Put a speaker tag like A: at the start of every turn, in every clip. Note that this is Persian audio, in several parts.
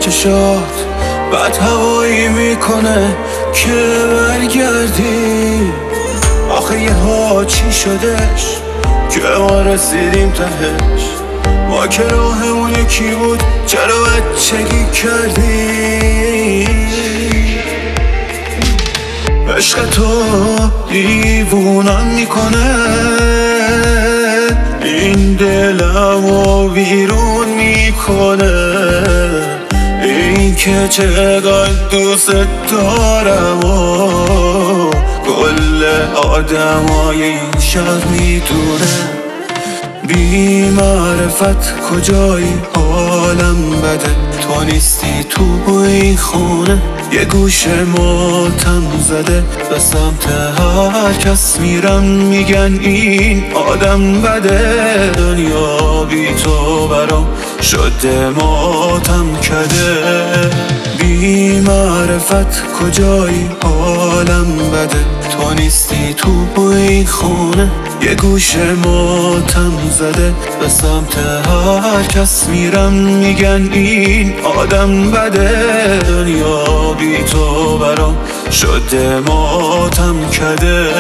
A: چشات بد هوایی میکنه که برگردی. آخه یه ها چی شدش که ما رسیدیم تهش؟ ما که راهمون یکی بود چرا بچگی کردی؟ عشق تو دیوونم میکنه، این دلمو بیرون میکنه. این که چقدر دوست دارم و کل آدمای این شهر میدونه. بی معرفت کجایی حالم بده، تو نیستی تو این خونه. یه گوشه ماتم زده به سمت هر کس میرم میگن این آدم بده. دنیا بی تو برام شده ماتم کده. بی معرفت کجایی حالم بده، تو نیستی تو این خونه. یه گوشه ماتم زده به سمت هر کس میرم میگن این آدم بده. دنیا بی تو برام شده ماتم کده.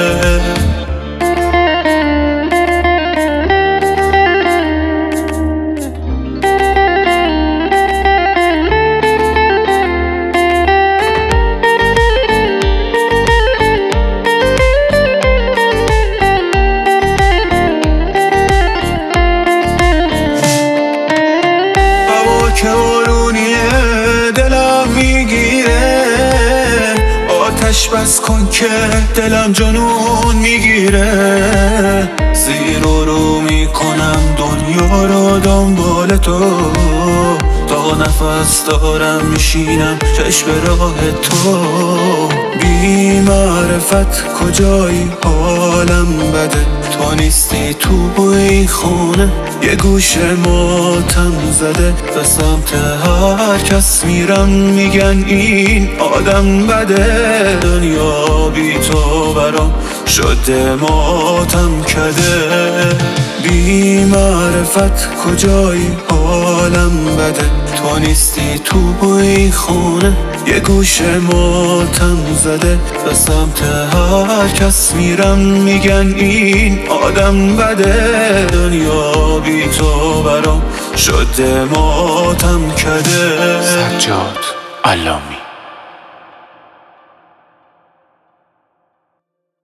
A: که بارونیه دلم میگیره، آتش بس کن که دلم جنون میگیره. زیر و رو میکنم دنیا رو دنبال تو، تا نفس دارم میشینم چشم راه تو. بی معرفت کجایی حالم بده، تو نیستی تو این خونه. یه گوشه ماتم زده به سمت هر کس میرم میگن این آدم بده. دنیا بی تو برام شده ماتم کده. بی معرفت کجایی حالم بده، تو نیستی تو این خونه. یه گوشه ماتم زده به سمت هر کس میرم میگن این آدم بده. دنیا بی تو برام شده ماتم کده.
B: سجاد علامی.